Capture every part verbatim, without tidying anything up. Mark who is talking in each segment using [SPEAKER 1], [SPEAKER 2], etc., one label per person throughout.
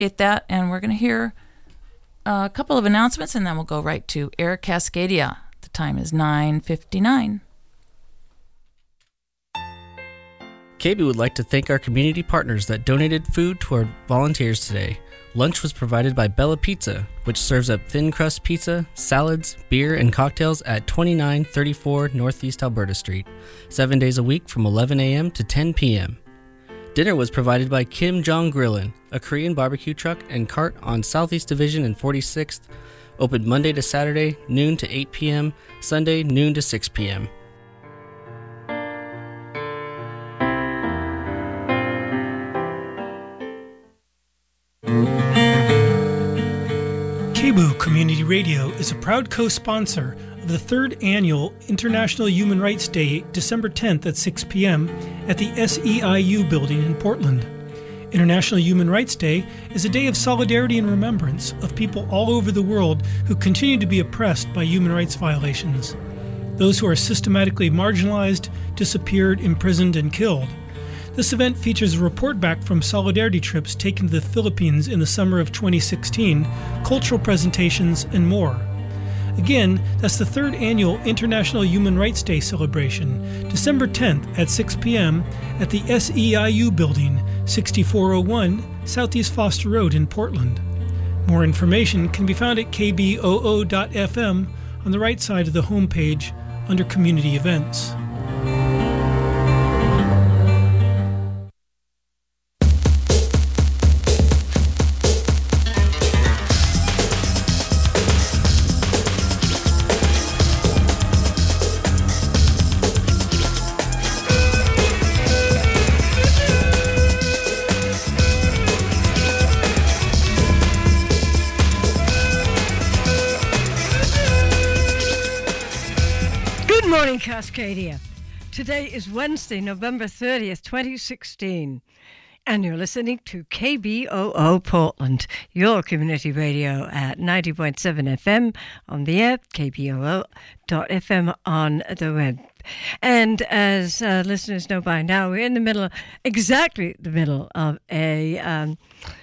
[SPEAKER 1] Hit that, and we're going to hear a couple of announcements, and then we'll go right to Air Cascadia. The time is nine fifty-nine.
[SPEAKER 2] K B would like to thank our community partners that donated food to our volunteers today. Lunch was provided by Bella Pizza, which serves up thin crust pizza, salads, beer, and cocktails at twenty-nine thirty-four Northeast Alberta Street, seven days a week from eleven a.m. to ten p.m. Dinner was provided by Kim Jong Grillin, a Korean barbecue truck and cart on Southeast Division and forty-sixth, open Monday to Saturday, noon to eight p.m., Sunday, noon to six p.m.
[SPEAKER 3] K B O O Community Radio is a proud co-sponsor of the third annual International Human Rights Day, December tenth at six p.m. at the S E I U building in Portland. International Human Rights Day is a day of solidarity and remembrance of people all over the world who continue to be oppressed by human rights violations. Those who are systematically marginalized, disappeared, imprisoned, and killed. This event features a report back from solidarity trips taken to the Philippines in the summer of twenty sixteen, cultural presentations, and more. Again, that's the third annual International Human Rights Day celebration, December tenth at six p.m. at the S E I U building, sixty-four oh one Southeast Foster Road in Portland. More information can be found at k b o o dot f m on the right side of the homepage under Community Events.
[SPEAKER 4] Cascadia. Today is Wednesday, November thirtieth, twenty sixteen, and you're listening to K B O O Portland, your community radio at ninety point seven F M on the app, k b o o dot f m on the web. And as uh, listeners know by now, we're in the middle, exactly the middle of a um,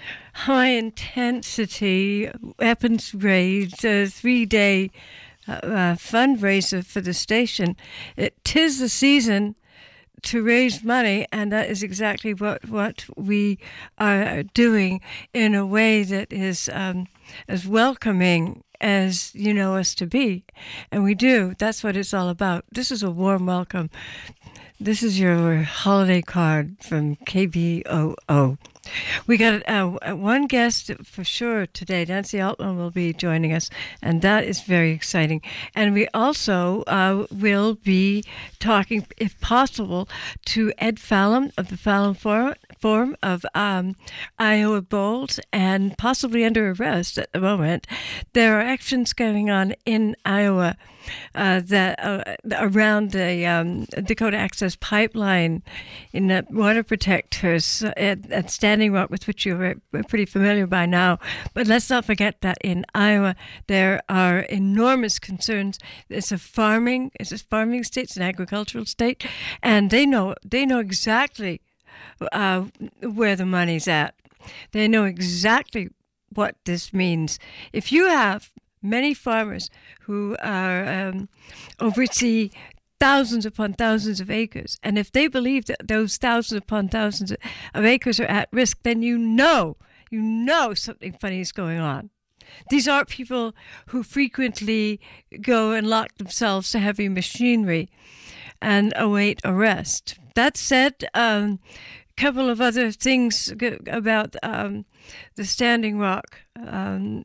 [SPEAKER 4] high-intensity weapons raid, uh, three-day Uh, uh, fundraiser for the station. It tis the season to raise money, and that is exactly what, what we are doing in a way that is um, as welcoming as you know us to be. And we do. That's what it's all about. This is a warm welcome. This is your holiday card from K B O O. We got uh, one guest for sure today. Nancy Altman will be joining us, and that is very exciting. And we also uh, will be talking, if possible, to Ed Fallon of the Fallon Forum, Forum of um, Iowa Bold, and possibly under arrest at the moment. There are actions going on in Iowa uh, that uh, around the um, Dakota Access Pipeline in the water protectors at, at Standing Rock, with which you're pretty familiar by now. But let's not forget that in Iowa there are enormous concerns. It's a farming, it's a farming state, it's an agricultural state, and they know they know exactly uh, where the money's at. They know exactly what this means. If you have many farmers who are um, oversee thousands upon thousands of acres, and if they believe that those thousands upon thousands of acres are at risk, then you know, you know something funny is going on. These aren't people who frequently go and lock themselves to heavy machinery and await arrest. That said, um, a couple of other things about um, the Standing Rock. Um,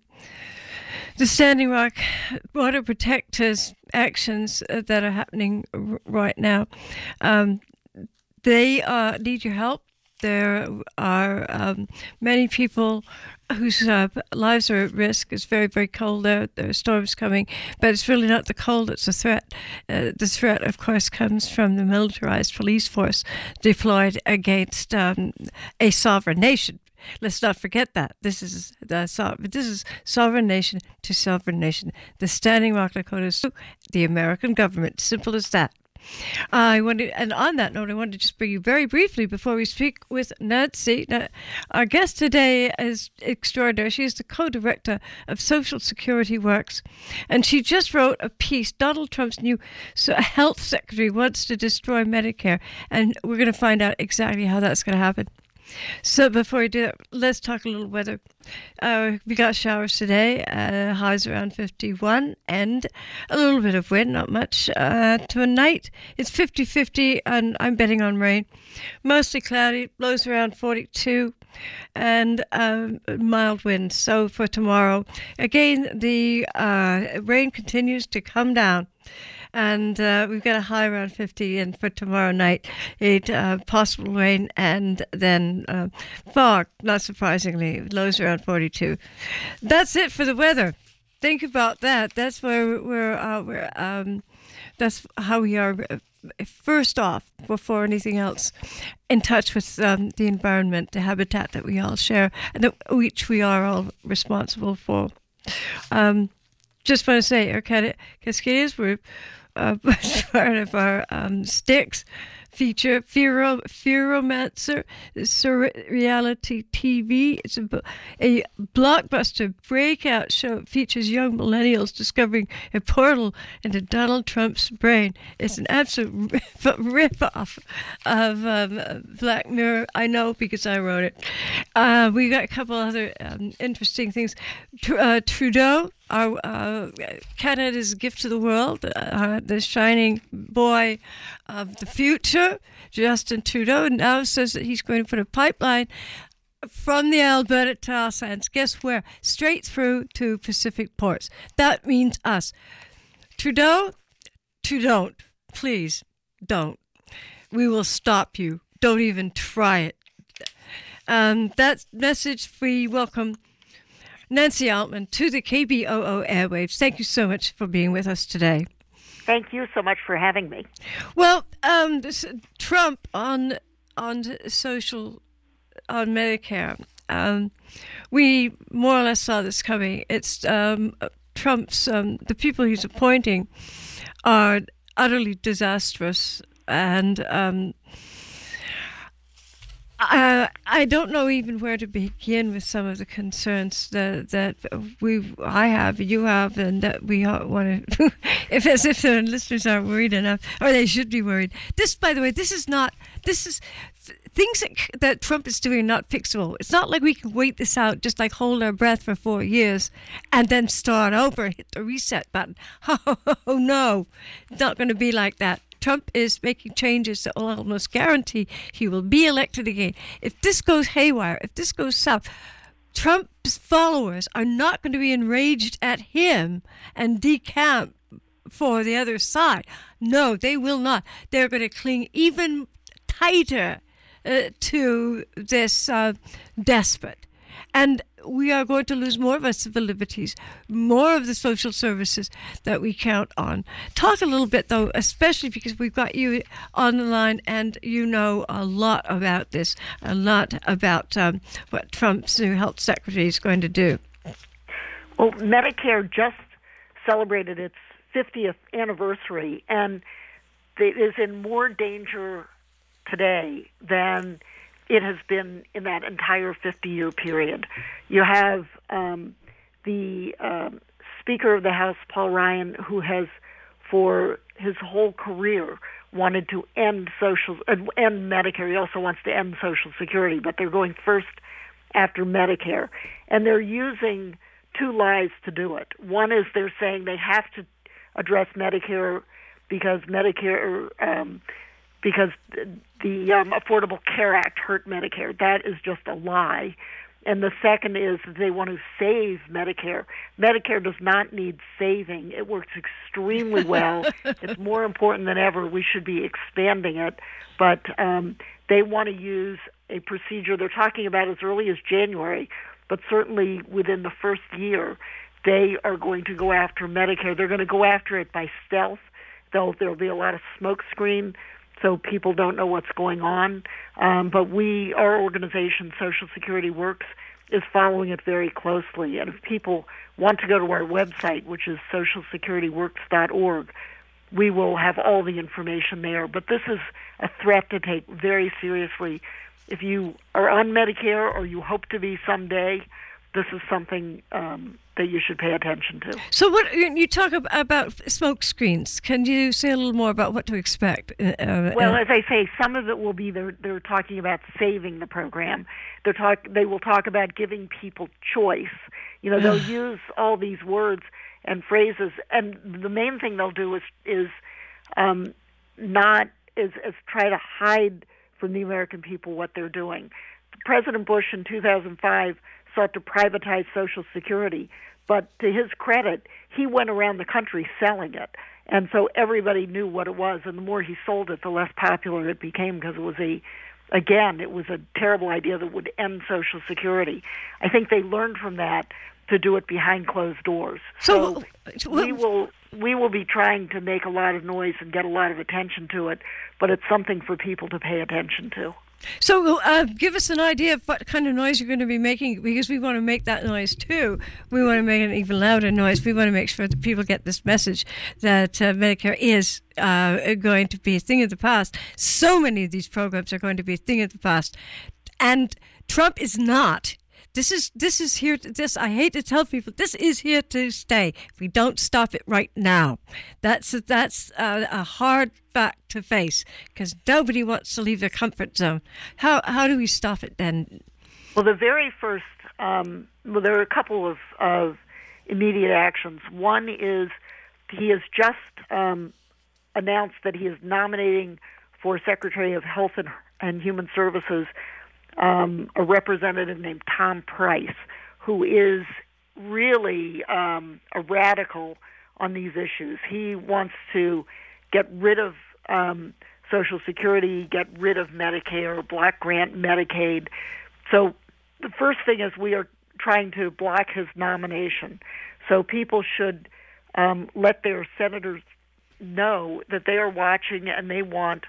[SPEAKER 4] The Standing Rock Water Protectors actions uh, that are happening r- right now, um, they uh, need your help. There are um, many people whose uh, lives are at risk. It's very, very cold there. There are storms coming, but it's really not the cold, it's a threat. Uh, the threat, of course, comes from the militarized police force deployed against um, a sovereign nation. Let's not forget that. This is the so, this is sovereign nation to sovereign nation. The Standing Rock Dakotas, the American government. Simple as that. I wanted, and on that note, I wanted to just bring you very briefly before we speak with Nancy. Now, our guest today is extraordinary. She is the co-director of Social Security Works, and she just wrote a piece. Donald Trump's new health secretary wants to destroy Medicare, and we're going to find out exactly how that's going to happen. So before we do that, let's talk a little weather. Uh, we got showers today, uh, highs around fifty-one, and a little bit of wind, not much. Uh, tonight, it's fifty-fifty, and I'm betting on rain. Mostly cloudy, blows around forty-two, and um, mild winds. So for tomorrow, again, the uh, rain continues to come down. And uh, we've got a high around fifty, and for tomorrow night, it uh, possible rain and then uh, fog, not surprisingly, lows around forty-two. That's it for the weather. Think about that. That's where we're, uh, we're um, that's how we are, uh, first off, before anything else, in touch with um, the environment, the habitat that we all share, and that, which we are all responsible for. Um, just want to say, Air Cascadias, we're Uh, part of our um, Sticks feature, Fear, Fearomancer, Surreality T V. It's a, a blockbuster breakout show. It features young millennials discovering a portal into Donald Trump's brain. It's an absolute rip, rip-off of um, Black Mirror. I know because I wrote it. Uh, we got a couple other um, interesting things. Tr- uh, Trudeau, Our uh, Canada's gift to the world, uh, the shining boy of the future, Justin Trudeau, now says that he's going to put a pipeline from the Alberta tar sands. Guess where? Straight through to Pacific ports. That means us. Trudeau, Trudeau, please don't. We will stop you. Don't even try it. Um, that message, we welcome Nancy Altman to the K B O O airwaves. Thank you so much for being with us today.
[SPEAKER 5] Thank you so much for having me.
[SPEAKER 4] Well, um, this, Trump on on social on Medicare. Um, we more or less saw this coming. It's um, Trump's um, the people he's appointing are utterly disastrous, and um, Uh, I don't know even where to begin with some of the concerns that that we, I have, you have, and that we want to. If as if the listeners aren't worried enough, or they should be worried. This, by the way, this is not. This is things that, that Trump is doing are not fixable. It's not like we can wait this out, just like hold our breath for four years and then start over, hit the reset button. Oh, oh no, it's not going to be like that. Trump is making changes that will almost guarantee he will be elected again. If this goes haywire, if this goes south, Trump's followers are not going to be enraged at him and decamp for the other side. No, they will not. They're going to cling even tighter uh, to this uh, despot. And we are going to lose more of our civil liberties, more of the social services that we count on. Talk a little bit, though, especially because we've got you on the line and you know a lot about this, a lot about um, what Trump's new health secretary is going to do.
[SPEAKER 5] Well, Medicare just celebrated its fiftieth anniversary, and it is in more danger today than it has been in that entire fifty-year period. You have um, the um, Speaker of the House, Paul Ryan, who has, for his whole career, wanted to end social uh, end Medicare. He also wants to end Social Security, but they're going first after Medicare, and they're using two lies to do it. One is they're saying they have to address Medicare because Medicare. Um, because the um, Affordable Care Act hurt Medicare. That is just a lie. And the second is that they want to save Medicare. Medicare does not need saving. It works extremely well. It's more important than ever. We should be expanding it. But um, they want to use a procedure they're talking about as early as January, but certainly within the first year, they are going to go after Medicare. They're going to go after it by stealth, though there'll be a lot of smoke screen so people don't know what's going on. Um, but we, our organization, Social Security Works, is following it very closely. And if people want to go to our website, which is social security works dot org, we will have all the information there. But this is a threat to take very seriously. If you are on Medicare or you hope to be someday, this is something um, that you should pay attention to.
[SPEAKER 4] So what you talk about smoke screens. Can you say a little more about what to expect? Uh,
[SPEAKER 5] well,
[SPEAKER 4] uh,
[SPEAKER 5] as I say, some of it will be they're, they're talking about saving the program. They're talk, they will talk about giving people choice. You know, they'll use all these words and phrases, and the main thing they'll do is is um, not is, is try to hide from the American people what they're doing. President Bush in two thousand five sought to privatize Social Security, but to his credit, he went around the country selling it, and so everybody knew what it was. And the more he sold it, the less popular it became, because it was a, again, it was a terrible idea that would end Social Security. I think they learned from that to do it behind closed doors. So, so we will we will be trying to make a lot of noise and get a lot of attention to it, but it's something for people to pay attention to.
[SPEAKER 4] So uh, give us an idea of what kind of noise you're going to be making, because we want to make that noise too. We want to make an even louder noise. We want to make sure that people get this message that uh, Medicare is uh, going to be a thing of the past. So many of these programs are going to be a thing of the past. And Trump is not. This is this is here. To, this I hate to tell people. This is here to stay. If we don't stop it right now, that's that's a, a hard fact to face, because nobody wants to leave their comfort zone. How how do we stop it then?
[SPEAKER 5] Well, the very first. Um, well, there are a couple of, of immediate actions. One is he has just um, announced that he is nominating for Secretary of Health and, and Human Services Um, a representative named Tom Price, who is really um, a radical on these issues. He wants to get rid of um, Social Security, get rid of Medicare, block grant Medicaid. So the first thing is we are trying to block his nomination. So people should um, let their senators know that they are watching and they want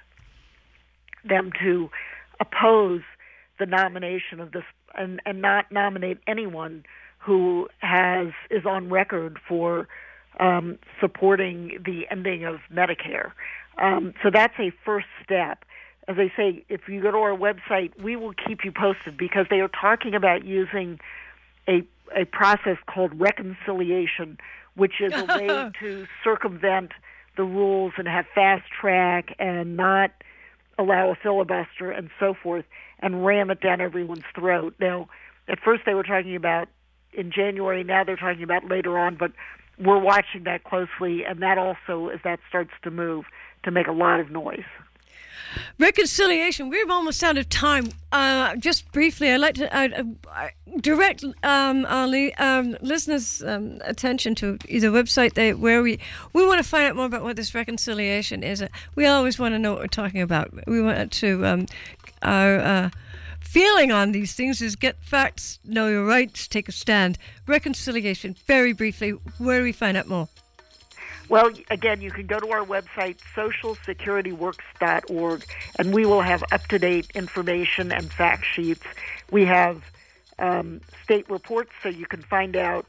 [SPEAKER 5] them to oppose the nomination of this, and, and not nominate anyone who has is on record for um, supporting the ending of Medicare. Um, so that's a first step. As I say, if you go to our website, we will keep you posted, because they are talking about using a a process called reconciliation, which is a way to circumvent the rules and have fast track and not allow a filibuster and so forth, and ram it down everyone's throat. Now, at first they were talking about in January, now they're talking about later on, but we're watching that closely, and that also, as that starts to move, to make a lot of noise.
[SPEAKER 4] Reconciliation. We're almost out of time. Uh, just briefly, I'd like to uh, uh, direct um, our li- um, listeners' um, attention to the website they, where we we want to find out more about what this reconciliation is. Uh, we always want to know what we're talking about. We want to um, our uh, feeling on these things is get facts, know your rights, take a stand. Reconciliation. Very briefly, where do we find out more?
[SPEAKER 5] Well, again, you can go to our website, social security works dot org, and we will have up-to-date information and fact sheets. We have um, state reports, so you can find out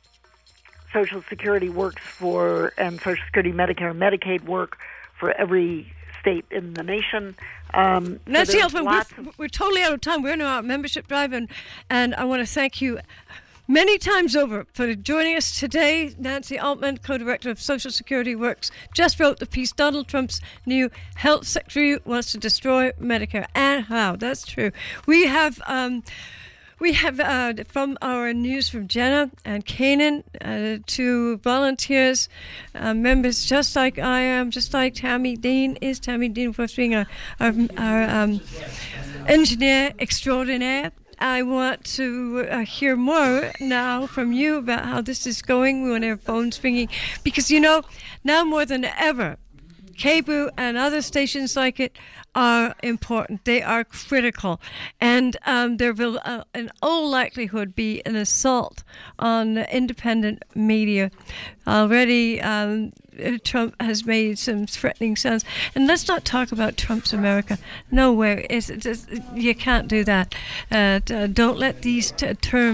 [SPEAKER 5] Social Security works for, and Social Security, Medicare, and Medicaid work for every state in the nation. Um,
[SPEAKER 4] Nancy
[SPEAKER 5] so
[SPEAKER 4] Altman, we're,
[SPEAKER 5] of-
[SPEAKER 4] we're totally out of time. We're in our membership drive, and, and I want to thank you many times over for joining us today. Nancy Altman, co-director of Social Security Works, just wrote the piece, Donald Trump's new health secretary wants to destroy Medicare. And how? That's true. We have... Um, We have uh, from our news from Jenna and Kanan uh, to volunteers, uh, members just like I am, just like Tammy Dean is. Tammy Dean, of course, being our, our, our um, engineer extraordinaire. I want to uh, hear more now from you about how this is going. We want to hear phones ringing, because, you know, now more than ever, K B U and other stations like it are important. They are critical. And um, there will, uh, in all likelihood, be an assault on independent media. Already, um, Trump has made some threatening sounds. And let's not talk about Trump's America. No way. It's, it's, you can't do that. Uh, don't let these t- terms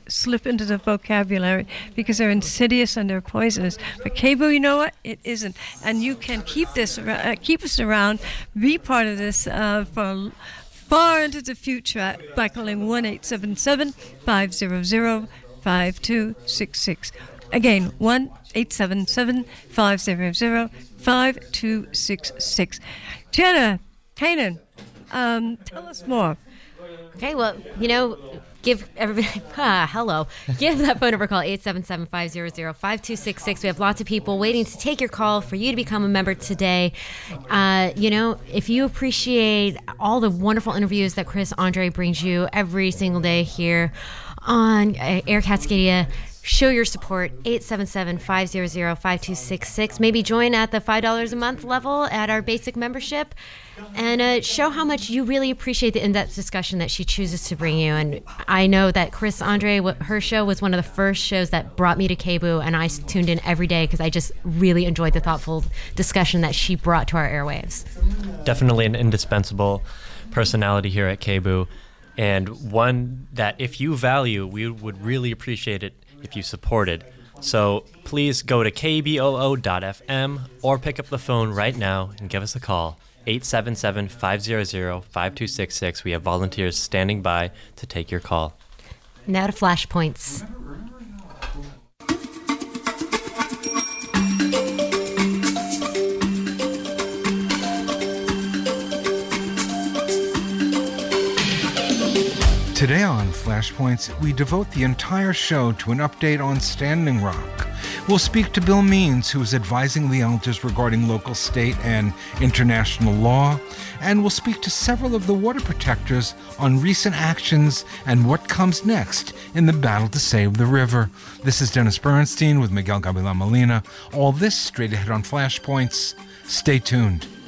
[SPEAKER 4] slip into the vocabulary because they're insidious and they're poisonous. But Keibu, you know what? It isn't. And you can keep this, uh, keep us around, be part of this uh, for far into the future by calling one eight seven seven, five zero zero, five two six six. Again, one eight seven seven, five zero zero, five two six six. Jenna, Kanan, um, tell us more.
[SPEAKER 6] Okay, well, you know, give everybody, ah, hello, give that phone number a call, eight seven seven, five zero zero, five two six six. We have lots of people waiting to take your call for you to become a member today. Uh, you know, if you appreciate all the wonderful interviews that Chris Andre brings you every single day here on uh, Air Cascadia, show your support, eight seven seven, five zero zero, five two six six. Maybe join at the five dollars a month level at our basic membership and uh, show how much you really appreciate the in-depth discussion that she chooses to bring you. And I know that Chris Andre, her show was one of the first shows that brought me to Keibu, and I tuned in every day because I just really enjoyed the thoughtful discussion that she brought to our airwaves.
[SPEAKER 7] Definitely an indispensable personality here at Keibu, and one that if you value, we would really appreciate it if you supported. So please go to K B O O dot F M or pick up the phone right now and give us a call. eight seven seven, five zero zero, five two six six. We have volunteers standing by to take your call.
[SPEAKER 6] Now to Flashpoints.
[SPEAKER 8] Today on Flashpoints, we devote the entire show to an update on Standing Rock. We'll speak to Bill Means, who is advising the elders regarding local, state, and international law, and we'll speak to several of the water protectors on recent actions and what comes next in the battle to save the river. This is Dennis Bernstein with Miguel Gavilan Molina. All this straight ahead on Flashpoints. Stay tuned.